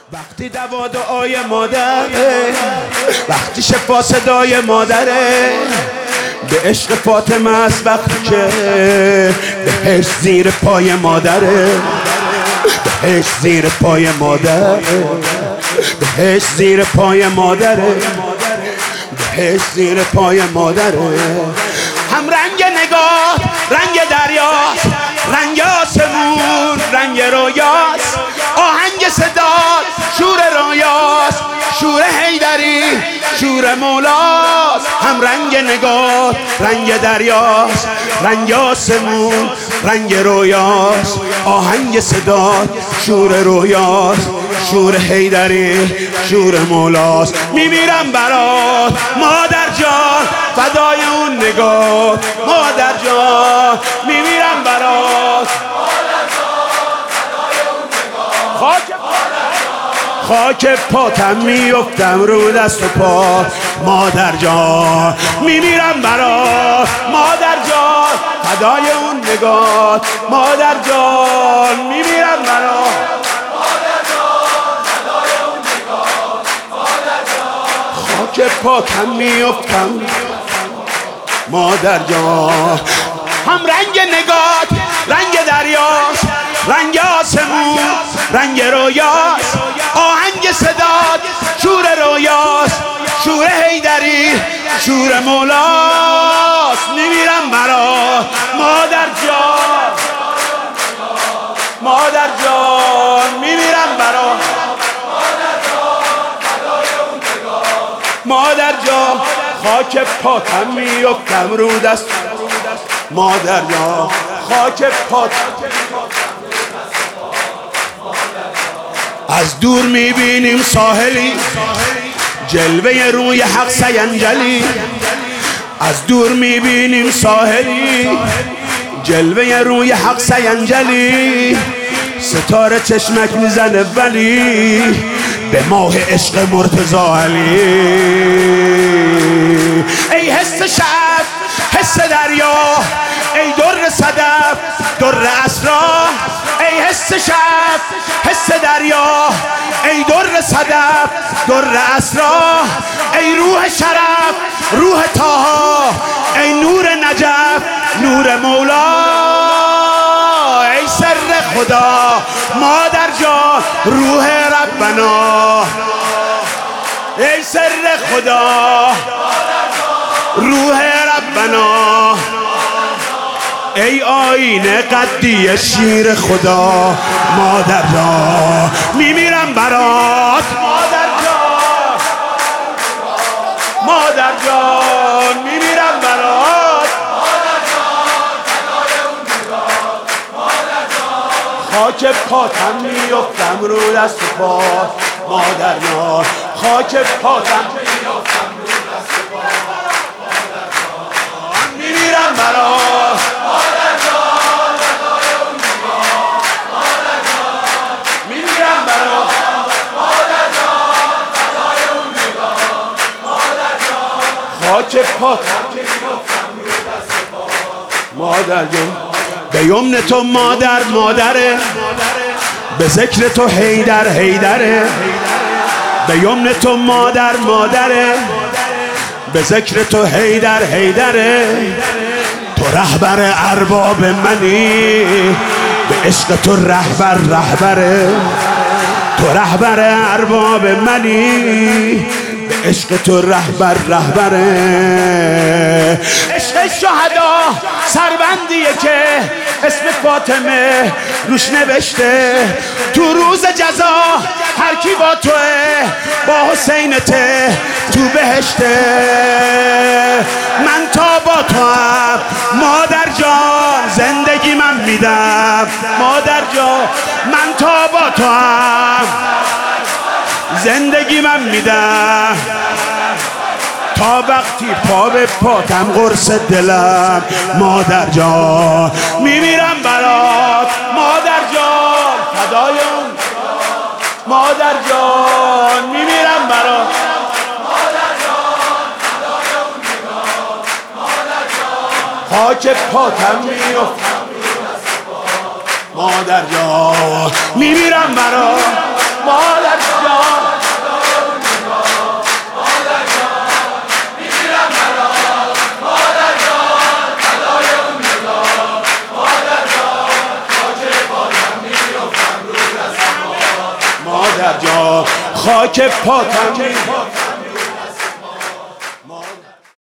وقتی دوا دعای مادره، وقتی شفا صدای مادره، به عشق فاطمه است وقتی که بهش زیر پای مادره، بهش زیر پای مادره، بهش زیر پای مادره، بهش زیر پای مادره. هم رنگ نگاه رنگ دریاست، رنگ آسمون رنگ رویاست، آهنگ صدات شور رویاست، شور حیدری شور مولاست. هم رنگ نگاه رنگ دریاست، رنگ آسمون رنگ رویاست، آهنگ صدات شور رویاست، شور حیدری شور مولاست. میمیرم برات مادر جان، فدای اون نگاه مادر جان، میمیرم برات مادر جان، فدای اون نگاه. خاک پاتم میفتم رو دست و پا مادر جان، میمیرم برات مادر جان، فدای اون نگاه مادر جان، میمیرم برات مادر جان، فدای اون نگاه مادر جان. خاک پاتم میفتم مادر جان. هم رنگ نگات رنگ دریاست، رنگ آسمون رنگ رویاست، آهنگ صدات شور رویاست، شور حیدری شور مولاست. میمیرم برات مادر جان، مادر جان، میمیرم برات مادر جان. خاک پاتم میفتم رو دست مادر جان، خاک پاتم. از دور میبینیم ساحلی، جلوه روی حق سینجلی. از دور میبینیم ساحلی، جلوه روی حق سینجلی. ستاره چشمک میزنه ولی به ماه عشق مرتضی علی. ای حس شب حس دریا، ای در صدف در اسرار. ای حس شب حس دریا، ای در صدف در اسرار. ای روح شرف روح طه، ای نور نجف نور مولا. ای سر خدا مادر جان روح ربنا، ای سر خدا روح ربنا. ای آینه قدی شیر خدا مادر جان، میمیرم برات مادر جان، مادر جان، میمیرم برات مادر جان، فدای اون نگاه مادر جان. خاک پاتم میفتم رو دست و پا مادر جان، خاک پاتم میفتم رو دست و پا مادر جان، میمیرم برات مادر جان، فدای اون نگاه مادر جان، میمیرم برات مادر جان، فدای اون نگاه مادر جان. خاک پاتم میفتم رو دست و پا مادر جان. به یمن تو مادر مادره، به ذکر تو حیدر حیدره. به یمن تو مادر مادره، به ذکر تو حیدر حیدره. تو رهبر ارباب منی، به عشق تو رهبر رهبره. تو رهبر ارباب منی، به عشق تو رهبر رهبره. عشق شهدا سربندیه که اسم فاطمه روش نوشته. تو روز جزا هر کی با توه، با حسینته تو بهشته. من تا با تو هم مادر جان، زندگی من میدم مادر جان. من تا با تو هم زندگی من میدم، تا وقتی پا به پاتم قرص دلم مادر جان. میمیرم برات مادر جان، فدای اون مادر جان، میمیرم برات مادر جان، فدای اون نگاه مادر جان. خاک پاتم میفتم مادر جان، میمیرم برات مادر جان. مادر جان خاک پاتم